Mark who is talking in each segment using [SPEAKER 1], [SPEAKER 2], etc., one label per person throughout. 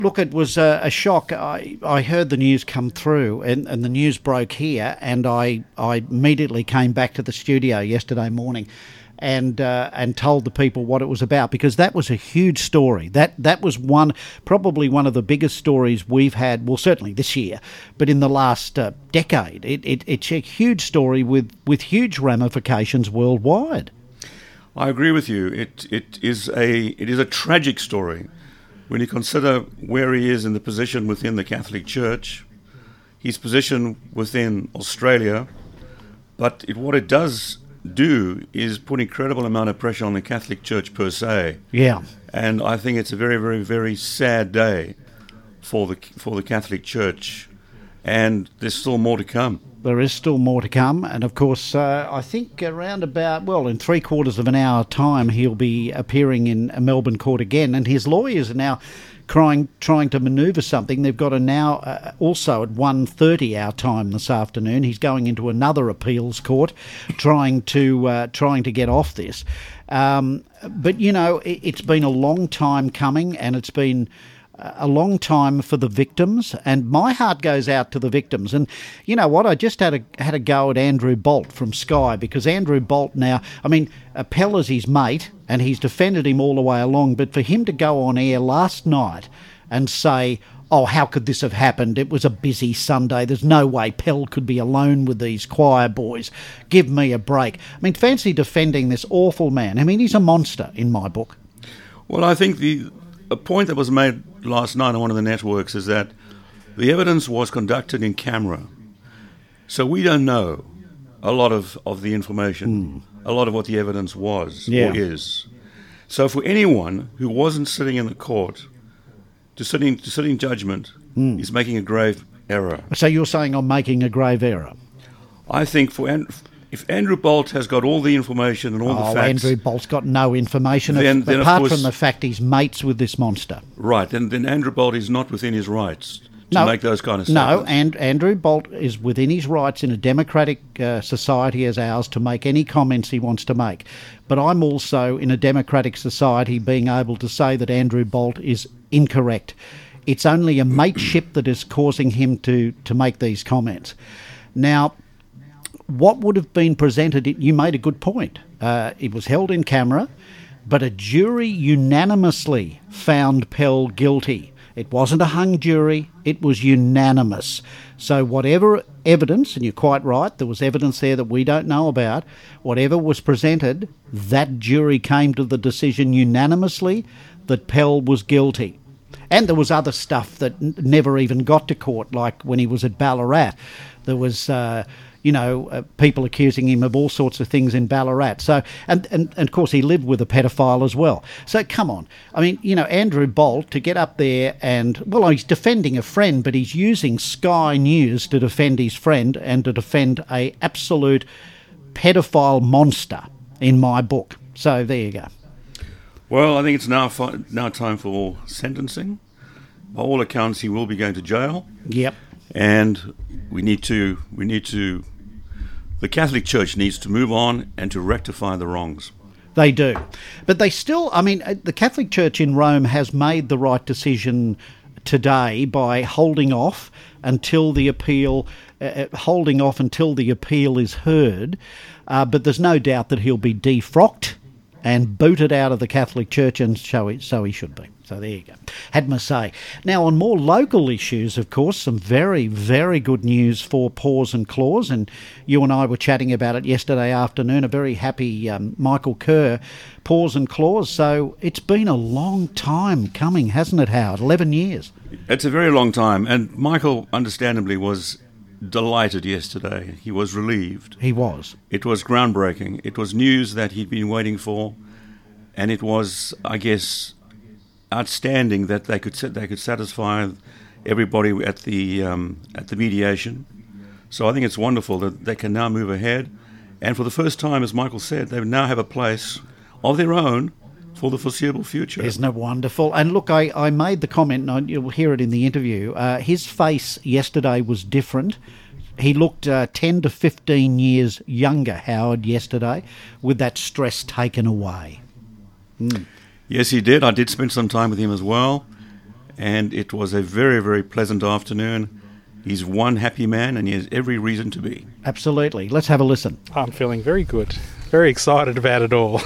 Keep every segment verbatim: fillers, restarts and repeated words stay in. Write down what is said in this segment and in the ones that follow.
[SPEAKER 1] Look, it was a, a shock. I, I heard the news come through, and, and the news broke here, and I, I immediately came back to the studio yesterday morning and uh, and told the people what it was about, because that was a huge story. That that was one, probably one of the biggest stories we've had, well, certainly this year, but in the last uh, decade. It, it It's a huge story with, with huge ramifications worldwide.
[SPEAKER 2] I agree with you. It it is a it is a tragic story. When you consider where he is in the position within the Catholic Church, his position within Australia, but it, what it does do is put incredible amount of pressure on the Catholic Church per se.
[SPEAKER 1] Yeah.
[SPEAKER 2] And I think it's a very, very, very sad day for the for the Catholic Church, and there's still more to come.
[SPEAKER 1] There is still more to come, and of course, uh, I think around about, well, in three quarters of an hour time, he'll be appearing in a Melbourne court again, and his lawyers are now trying trying to manoeuvre something. They've got a now, uh, also at one thirty our time this afternoon, he's going into another appeals court, trying to uh, trying to get off this. Um, but, you know, it, it's been a long time coming, and it's been a long time for the victims, and my heart goes out to the victims. And you know what? I just had a had a go at Andrew Bolt from Sky, because Andrew Bolt now, I mean, Pell is his mate, and he's defended him all the way along. But for him to go on air last night and say, "Oh, how could this have happened? It was a busy Sunday. There's no way Pell could be alone with these choir boys. Give me a break." I mean, fancy defending this awful man. I mean, he's a monster in my book.
[SPEAKER 2] Well, I think the a point that was made last night on one of the networks is that the evidence was conducted in camera. So we don't know a lot of, of the information, mm. a lot of what the evidence was
[SPEAKER 1] yeah.
[SPEAKER 2] or is. So for anyone who wasn't sitting in the court to sitting to sitting judgment mm. is making a grave error.
[SPEAKER 1] So you're saying I'm making a grave error?
[SPEAKER 2] I think for if Andrew Bolt has got all the information and all
[SPEAKER 1] oh,
[SPEAKER 2] the facts...
[SPEAKER 1] Andrew Bolt's got no information,
[SPEAKER 2] then,
[SPEAKER 1] if,
[SPEAKER 2] then
[SPEAKER 1] apart
[SPEAKER 2] course,
[SPEAKER 1] from the fact he's mates with this monster.
[SPEAKER 2] Right, then, then Andrew Bolt is not within his rights to
[SPEAKER 1] no,
[SPEAKER 2] make those kind of statements.
[SPEAKER 1] No, and Andrew Bolt is within his rights in a democratic uh, society as ours to make any comments he wants to make. But I'm also in a democratic society being able to say that Andrew Bolt is incorrect. It's only a mateship that is causing him to, to make these comments. Now, what would have been presented, you made a good point. Uh, it was held in camera, but a jury unanimously found Pell guilty. It wasn't a hung jury, it was unanimous. So whatever evidence, and you're quite right, there was evidence there that we don't know about, whatever was presented, that jury came to the decision unanimously that Pell was guilty. And there was other stuff that n- never even got to court, like when he was at Ballarat. There was... Uh, you know, uh, people accusing him of all sorts of things in Ballarat. So, and, and, and of course he lived with a pedophile as well. So come on. I mean, you know, Andrew Bolt to get up there and, well, he's defending a friend, but he's using Sky News to defend his friend and to defend a absolute pedophile monster in my book. So there you go.
[SPEAKER 2] Well, I think it's now fi- now time for sentencing. By all accounts, he will be going to jail.
[SPEAKER 1] Yep.
[SPEAKER 2] And we need to we need to the Catholic Church needs to move on and to rectify the wrongs.
[SPEAKER 1] They do. But they still, I mean, the Catholic Church in Rome has made the right decision today by holding off until the appeal, uh, holding off until the appeal is heard. Uh, but there's no doubt that he'll be defrocked and booted out of the Catholic Church, and so he, so he should be. So there you go. Had my say. Now, on more local issues, of course, some very, very good news for Paws and Claws, and you and I were chatting about it yesterday afternoon. A very happy um, Michael Kerr, Paws and Claws. So it's been a long time coming, hasn't it, Howard? eleven years.
[SPEAKER 2] It's a very long time, and Michael, understandably, was delighted yesterday. He was relieved.
[SPEAKER 1] He was.
[SPEAKER 2] It was groundbreaking. It was news that he'd been waiting for, and it was, I guess, outstanding that they could they could satisfy everybody at the um, at the mediation. So I think it's wonderful that they can now move ahead, and for the first time, as Michael said, they now have a place of their own for the foreseeable future.
[SPEAKER 1] Isn't it wonderful? And look, I, I made the comment, and you'll hear it in the interview, uh, his face yesterday was different. He looked uh, ten to fifteen years younger, Howard, yesterday, with that stress taken away. Mm.
[SPEAKER 2] Yes, he did. I did spend some time with him as well. and it was a very, very pleasant afternoon. He's one happy man, and he has every reason to be.
[SPEAKER 1] Absolutely. Let's have a listen.
[SPEAKER 3] I'm feeling very good, very excited about it all.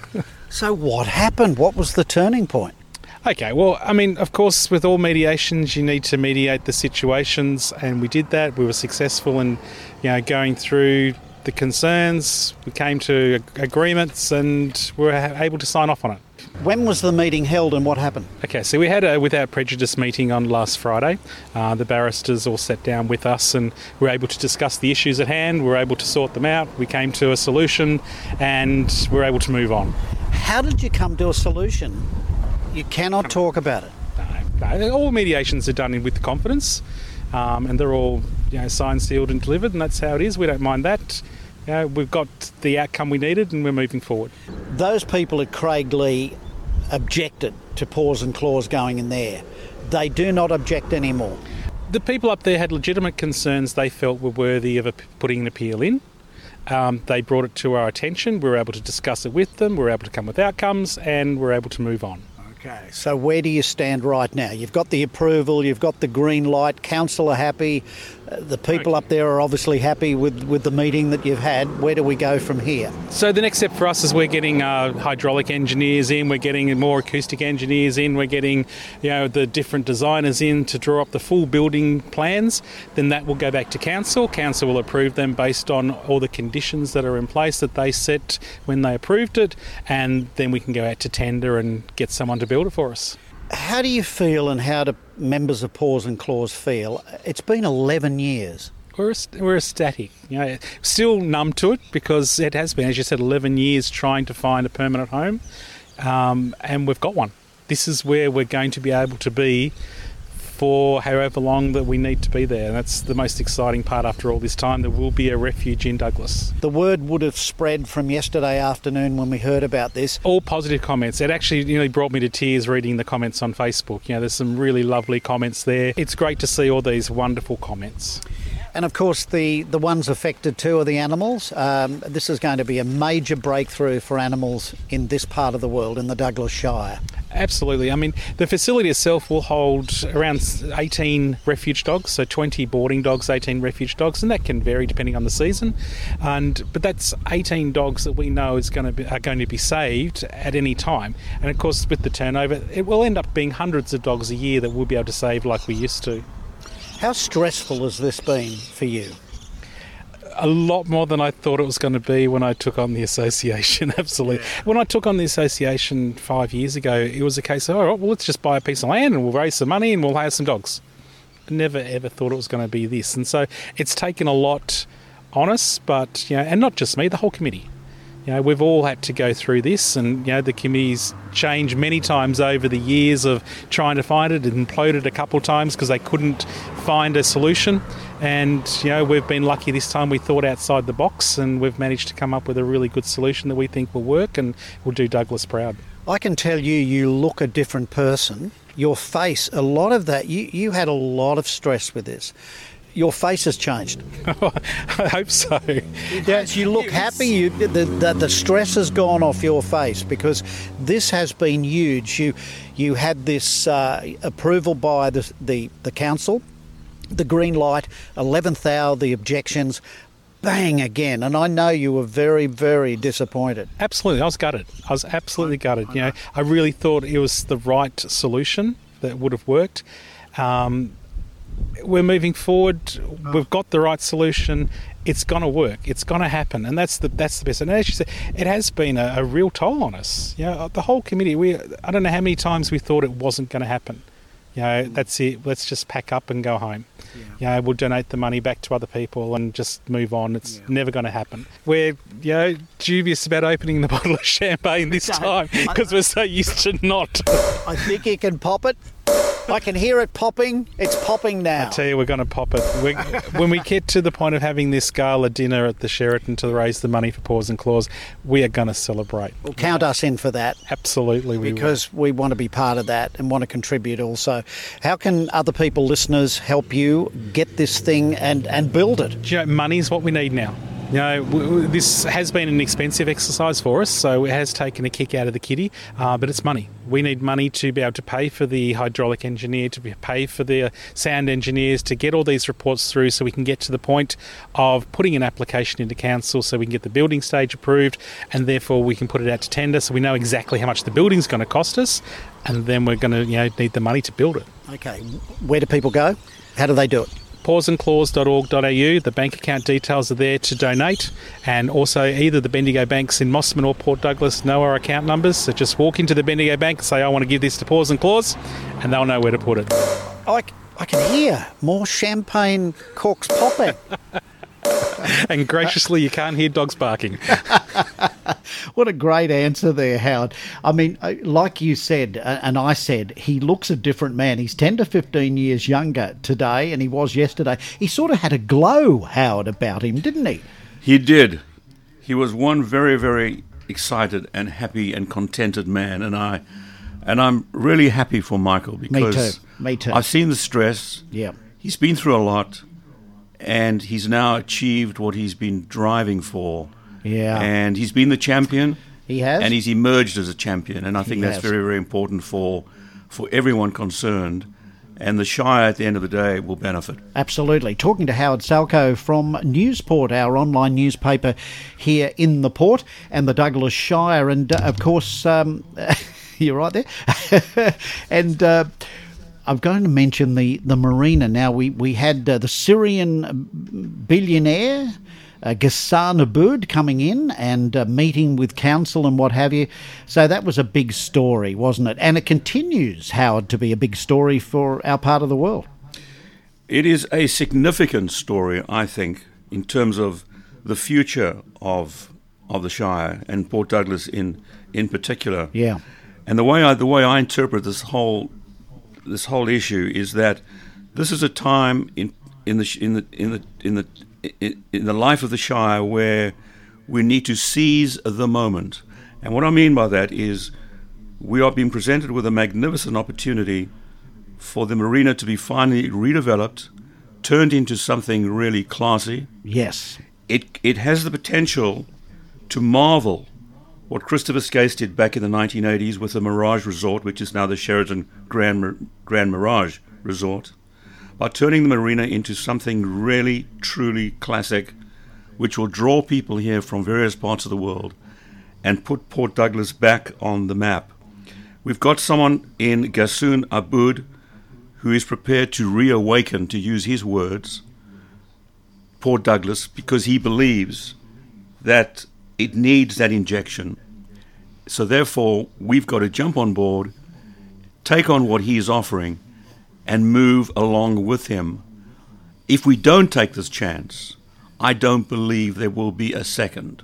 [SPEAKER 1] So what happened? What was the turning point?
[SPEAKER 3] Okay, well, I mean, of course, with all mediations, you need to mediate the situations, and we did that. We were successful in, you know, going through the concerns. We came to agreements, and we were able to sign off on it.
[SPEAKER 1] When was the meeting held and what happened?
[SPEAKER 3] Okay, so we had a without prejudice meeting on last Friday. Uh, the barristers all sat down with us and we were able to discuss the issues at hand. We were able to sort them out. We came to a solution and we were able to move on.
[SPEAKER 1] How did you come to a solution? You cannot talk about it.
[SPEAKER 3] No, no. All mediations are done with confidence, um, and they're all, you know, signed, sealed and delivered, and that's how it is. We don't mind that. You know, we've got the outcome we needed and we're moving forward. Those
[SPEAKER 1] people at Craiglee objected to pause and clause going in there. They do not object anymore.
[SPEAKER 3] The people up there had legitimate concerns they felt were worthy of a, putting an appeal in. Um, they brought it to our attention. We were able to discuss it with them. We were able to come with outcomes and we were able to move on.
[SPEAKER 1] Okay, so where do you stand right now? You've got the approval, you've got the green light, council are happy, uh, the people up there are obviously happy with, with the meeting that you've had. Where do we go from here?
[SPEAKER 3] So the next step for us is we're getting uh, hydraulic engineers in, we're getting more acoustic engineers in, we're getting, you know, the different designers in to draw up the full building plans. Then that will go back to council. Council will approve them based on all the conditions that are in place that they set when they approved it, and then we can go out to tender and get someone to build it for us.
[SPEAKER 1] How do you feel and how do members of Pause and Clause feel? It's been eleven years.
[SPEAKER 3] We're, we're ecstatic, you know, still numb to it because it has been, as you said, eleven years trying to find a permanent home, um, and we've got one. This is where we're going to be able to be for however long that we need to be there. And that's the most exciting part after all this time. There will be a refuge in Douglas.
[SPEAKER 1] The word would have spread from yesterday afternoon when we heard about this.
[SPEAKER 3] All positive comments. It actually nearly brought me to tears reading the comments on Facebook. You know, there's some really lovely comments there. It's great to see all these wonderful comments.
[SPEAKER 1] And of course, the, the ones affected too are the animals. Um, this is going to be a major breakthrough for animals in this part of the world, in the Douglas Shire.
[SPEAKER 3] Absolutely. I mean, the facility itself will hold around eighteen refuge dogs, so twenty boarding dogs, eighteen refuge dogs, and that can vary depending on the season. And but that's eighteen dogs that we know is going to be, are going to be saved at any time. And of course, with the turnover, it will end up being hundreds of dogs a year that we'll be able to save like we used to.
[SPEAKER 1] How stressful has this been for you?
[SPEAKER 3] A lot more than I thought it was going to be when I took on the association, absolutely. Yeah. When I took on the association five years ago, it was a case of, all right, well, let's just buy a piece of land and we'll raise some money and we'll have some dogs. I never, ever thought it was going to be this. And so it's taken a lot on us, but, you know, and not just me, the whole committee. You know, we've all had to go through this, and, you know, the committee's changed many times over the years of trying to find it. It imploded a couple of times because they couldn't find a solution. And, you know, we've been lucky this time. We thought outside the box and we've managed to come up with a really good solution that we think will work and will do Douglas proud.
[SPEAKER 1] I can tell you, you look a different person. Your face, a lot of that, you, you had a lot of stress with this. Your face has changed.
[SPEAKER 3] I hope so.
[SPEAKER 1] Yes, you look happy. You, the, the the stress has gone off your face because this has been huge. You you had this uh, approval by the, the the council, the green light, eleventh hour, the objections, bang again. And I know you were very, very disappointed.
[SPEAKER 3] Absolutely, I was gutted. I was absolutely gutted. You know, I really thought it was the right solution that would have worked. Um, We're moving forward. We've got the right solution. It's going to work. It's going to happen, and that's the that's the best. And as you said, it has been a, a real toll on us. You know, the whole committee. We I don't know how many times we thought it wasn't going to happen. You know, that's it. Let's just pack up and go home. Yeah. You know, we'll donate the money back to other people and just move on. It's yeah. never going to happen. We're, you know, dubious about opening the bottle of champagne this time because we're so used to not.
[SPEAKER 1] I think you can pop it. I can hear it popping. It's popping now.
[SPEAKER 3] I tell you, we're going to pop it. We're, when we get to the point of having this gala dinner at the Sheraton to raise the money for Pause and Clause, we are going to celebrate.
[SPEAKER 1] Well, count us in for that.
[SPEAKER 3] Absolutely, we
[SPEAKER 1] Because
[SPEAKER 3] will.
[SPEAKER 1] we want to be part of that and want to contribute also. How can other people, listeners, help you get this thing and, and build it?
[SPEAKER 3] Do you know, money is what we need now. You know, w- w- this has been an expensive exercise for us, so it has taken a kick out of the kitty, uh, but it's money. We need money to be able to pay for the hydraulic engineer, to be, pay for the sound engineers, to get all these reports through so we can get to the point of putting an application into council so we can get the building stage approved, and therefore we can put it out to tender so we know exactly how much the building's going to cost us, and then we're going to you know need the money to build it.
[SPEAKER 1] Okay, where do people go? How do they do it?
[SPEAKER 3] paws and claws dot org dot a u. The bank account details are there to donate, and also either the Bendigo banks in Mosman or Port Douglas know our account numbers, so just walk into the Bendigo bank and say I want to give this to Paws and Claws, and they'll know where to put it.
[SPEAKER 1] I, I can hear more champagne corks popping.
[SPEAKER 3] And graciously you can't hear dogs barking.
[SPEAKER 1] What a great answer there, Howard. I mean, like you said, and I said, he looks a different man. He's ten to fifteen years younger today than he was yesterday. He sort of had a glow, Howard, about him, didn't he?
[SPEAKER 2] He did. He was one very, very excited and happy and contented man, and I, and I'm really happy for Michael because
[SPEAKER 1] Me too. Me too.
[SPEAKER 2] I've seen the stress.
[SPEAKER 1] Yeah.
[SPEAKER 2] He's been through a lot, and he's now achieved what he's been driving for.
[SPEAKER 1] Yeah.
[SPEAKER 2] And he's been the champion.
[SPEAKER 1] He has.
[SPEAKER 2] And he's emerged as a champion, and I think
[SPEAKER 1] He
[SPEAKER 2] that's
[SPEAKER 1] has.
[SPEAKER 2] very, very important for for everyone concerned. And the Shire, at the end of the day, will benefit.
[SPEAKER 1] Absolutely. Talking to Howard Salko from Newsport, our online newspaper here in the Port and the Douglas Shire. And, uh, of course, um, you're right there. and... Uh, I'm going to mention the, the marina. Now, we, we had uh, the Syrian billionaire, uh, Ghassan Aboud, coming in and uh, meeting with council and what have you. So that was a big story, wasn't it? And it continues, Howard, to be a big story for our part of the world.
[SPEAKER 2] It is a significant story, I think, in terms of the future of of the Shire and Port Douglas in in particular.
[SPEAKER 1] Yeah.
[SPEAKER 2] And the way I the way I interpret this whole this whole issue is that this is a time in in the in the in the in the in, in the life of the Shire where we need to seize the moment. And what I mean by that is we are being presented with a magnificent opportunity for the marina to be finally redeveloped, turned into something really classy.
[SPEAKER 1] Yes.
[SPEAKER 2] It it has the potential to marvel what Christopher Skase did back in the nineteen eighties with the Mirage Resort, which is now the Sheraton Grand, Grand Mirage Resort, by turning the marina into something really, truly classic, which will draw people here from various parts of the world and put Port Douglas back on the map. We've got someone in Ghassan Aboud who is prepared to reawaken, to use his words, Port Douglas, because he believes that it needs that injection. So therefore, we've got to jump on board, take on what he is offering, and move along with him. If we don't take this chance, I don't believe there will be a second.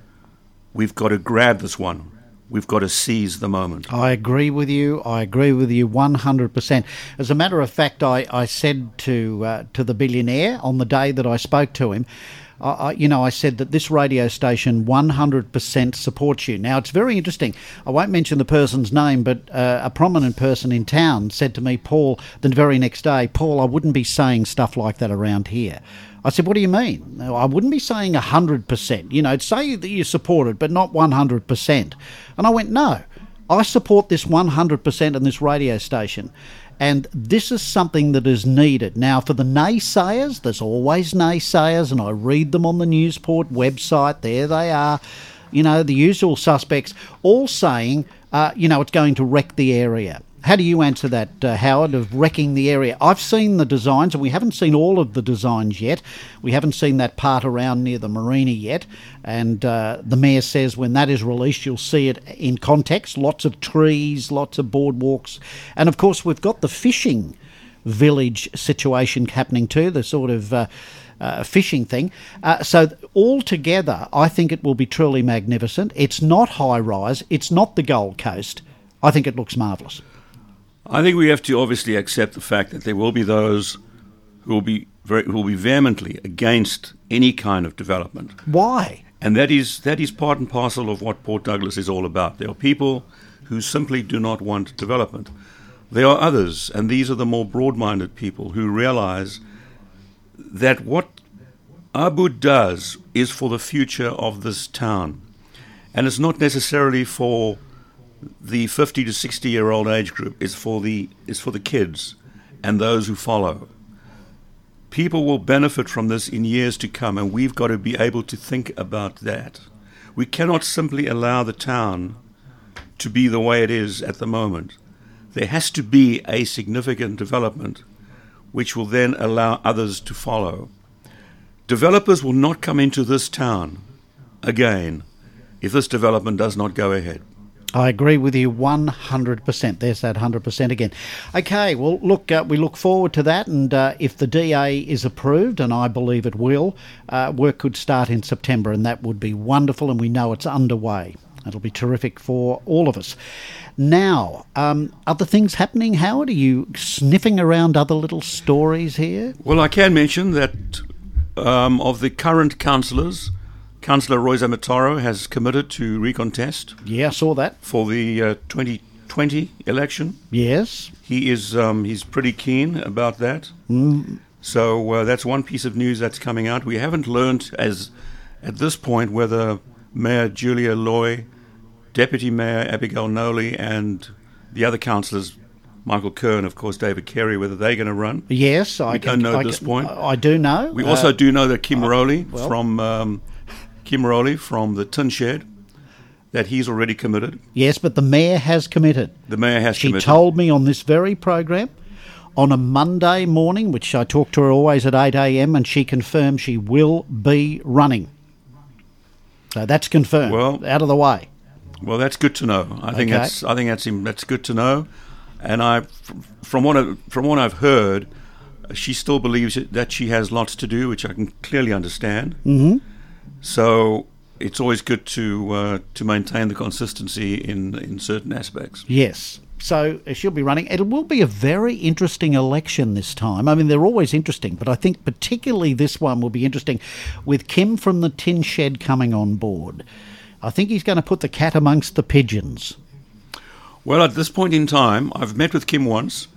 [SPEAKER 2] We've got to grab this one. We've got to seize the moment.
[SPEAKER 1] I agree with you. I agree with you one hundred percent. As a matter of fact, I, I said to uh, to the billionaire on the day that I spoke to him, I, I, you know, I said that this radio station one hundred percent supports you. Now, it's very interesting. I won't mention the person's name, but uh, a prominent person in town said to me, Paul, the very next day, Paul, I wouldn't be saying stuff like that around here. I said, what do you mean? I wouldn't be saying one hundred percent. You know, say that you support it, but not one hundred percent. And I went, no, I support this one hundred percent in this radio station. And this is something that is needed. Now, for the naysayers, there's always naysayers, and I read them on the Newsport website. There they are. You know, the usual suspects, all saying, uh, you know, it's going to wreck the area. How do you answer that, uh, Howard, of wrecking the area? I've seen the designs, and we haven't seen all of the designs yet. We haven't seen that part around near the marina yet. And uh, the Mayor says when that is released, you'll see it in context. Lots of trees, lots of boardwalks. And, of course, we've got the fishing village situation happening too, the sort of uh, uh, fishing thing. Uh, so altogether, I think it will be truly magnificent. It's not high-rise. It's not the Gold Coast. I think it looks marvellous.
[SPEAKER 2] I think we have to obviously accept the fact that there will be those who will be very, who will be vehemently against any kind of development.
[SPEAKER 1] Why?
[SPEAKER 2] And that is that is part and parcel of what Port Douglas is all about. There are people who simply do not want development. There are others, and these are the more broad-minded people who realize that what Ubud does is for the future of this town. And it's not necessarily for the fifty to sixty year old age group. It's for the, it's for the kids and those who follow. People will benefit from this in years to come, and we've got to be able to think about that. We cannot simply allow the town to be the way it is at the moment. There has to be a significant development which will then allow others to follow. Developers will not come into this town again if this development does not go ahead.
[SPEAKER 1] I agree with you one hundred percent. There's that one hundred percent again. Okay, well, look, uh, we look forward to that, and uh, if the D A is approved, and I believe it will, uh, work could start in September, and that would be wonderful, and we know it's underway. It'll be terrific for all of us. Now, um, other things happening, Howard? Are you sniffing around other little stories here?
[SPEAKER 2] Well, I can mention that um, of the current councillors, Councillor Roy Zamatoro has committed to recontest.
[SPEAKER 1] Yeah, I saw that.
[SPEAKER 2] For the uh, twenty twenty election.
[SPEAKER 1] Yes.
[SPEAKER 2] He is um, he's pretty keen about that.
[SPEAKER 1] Mm.
[SPEAKER 2] So uh, that's one piece of news that's coming out. We haven't learned as at this point whether Mayor Julia Loy, Deputy Mayor Abigail Noley, and the other councillors, Michael Kerr and, of course, David Carey, whether they're going to run.
[SPEAKER 1] Yes.
[SPEAKER 2] We
[SPEAKER 1] I
[SPEAKER 2] don't know
[SPEAKER 1] I
[SPEAKER 2] at this
[SPEAKER 1] can,
[SPEAKER 2] point.
[SPEAKER 1] I do know.
[SPEAKER 2] We
[SPEAKER 1] uh,
[SPEAKER 2] also do know that Kim
[SPEAKER 1] uh,
[SPEAKER 2] Rowley
[SPEAKER 1] well.
[SPEAKER 2] from... Um, Kim Rowley from the Tin Shed, that he's already committed.
[SPEAKER 1] Yes, but the Mayor has committed.
[SPEAKER 2] The Mayor has
[SPEAKER 1] she
[SPEAKER 2] committed.
[SPEAKER 1] She told me on this very program on a Monday morning, which I talk to her always at eight a.m, and she confirmed she will be running. So that's confirmed.
[SPEAKER 2] Well,
[SPEAKER 1] out of the way.
[SPEAKER 2] Well, that's good to know. I think
[SPEAKER 1] okay.
[SPEAKER 2] that's I think that's that's good to know. And I, from what I, from what I've heard, she still believes that she has lots to do, which I can clearly understand.
[SPEAKER 1] Mm-hmm.
[SPEAKER 2] So it's always good to uh, to maintain the consistency in in certain aspects.
[SPEAKER 1] Yes. So she'll be running. It will be a very interesting election this time. I mean, they're always interesting, but I think particularly this one will be interesting with Kim from the Tin Shed coming on board. I think he's going to put the cat amongst the pigeons.
[SPEAKER 2] Well, at this point in time, I've met with Kim once,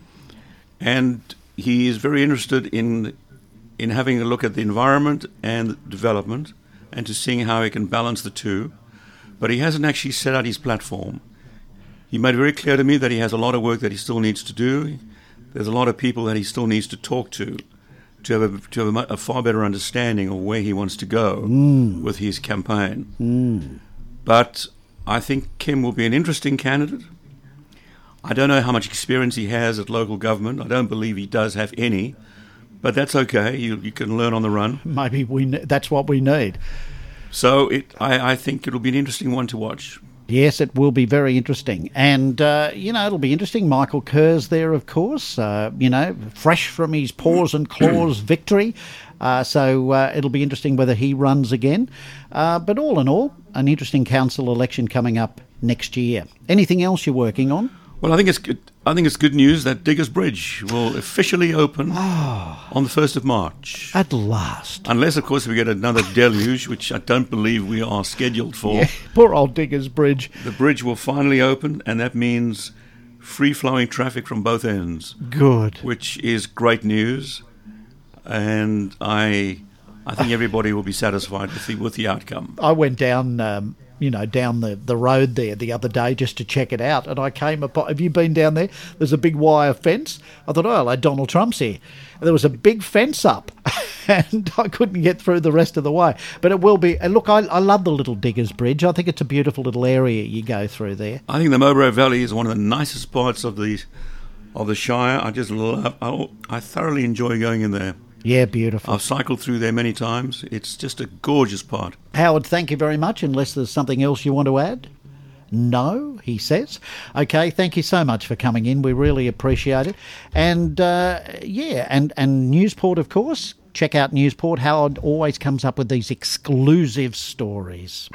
[SPEAKER 2] and he is very interested in in having a look at the environment and development, and to seeing how he can balance the two. But he hasn't actually set out his platform. He made it very clear to me that he has a lot of work that he still needs to do. There's a lot of people that he still needs to talk to to have a, to have a, a far better understanding of where he wants to go
[SPEAKER 1] mm.
[SPEAKER 2] with his campaign.
[SPEAKER 1] Mm.
[SPEAKER 2] But I think Kim will be an interesting candidate. I don't know how much experience he has at local government. I don't believe he does have any. But that's okay. You you can learn on the run.
[SPEAKER 1] Maybe we ne- that's what we need.
[SPEAKER 2] So it, I, I think it'll be an interesting one to watch.
[SPEAKER 1] Yes, it will be very interesting. And, uh, you know, it'll be interesting. Michael Kerr's there, of course, uh, you know, fresh from his paws and claws victory. Uh, so uh, it'll be interesting whether he runs again. Uh, but all in all, an interesting council election coming up next year. Anything else you're working on?
[SPEAKER 2] Well, I think it's good. I think it's good news that Diggers Bridge will officially open
[SPEAKER 1] oh,
[SPEAKER 2] on the first of March.
[SPEAKER 1] At last.
[SPEAKER 2] Unless, of course, we get another deluge, which I don't believe we are scheduled for.
[SPEAKER 1] Yeah, poor old Diggers Bridge.
[SPEAKER 2] The bridge will finally open, and that means free-flowing traffic from both ends.
[SPEAKER 1] Good.
[SPEAKER 2] Which is great news, and I, I think everybody will be satisfied with the with the outcome.
[SPEAKER 1] I went down. Um, you know, down the, the road there the other day just to check it out. And I came upon, have you been down there? There's a big wire fence. I thought, oh, like Donald Trump's here. And there was a big fence up and I couldn't get through the rest of the way. But it will be, and look, I, I love the little Diggers Bridge. I think it's a beautiful little area you go through there.
[SPEAKER 2] I think the Mowbray Valley is one of the nicest parts of the, of the Shire. I just love, I, I thoroughly enjoy going in there.
[SPEAKER 1] Yeah, beautiful.
[SPEAKER 2] I've cycled through there many times. It's just a gorgeous part.
[SPEAKER 1] Howard, thank you very much, unless there's something else you want to add. No, he says. Okay, thank you so much for coming in. We really appreciate it. And, uh, yeah, and, and Newsport, of course. Check out Newsport. Howard always comes up with these exclusive stories.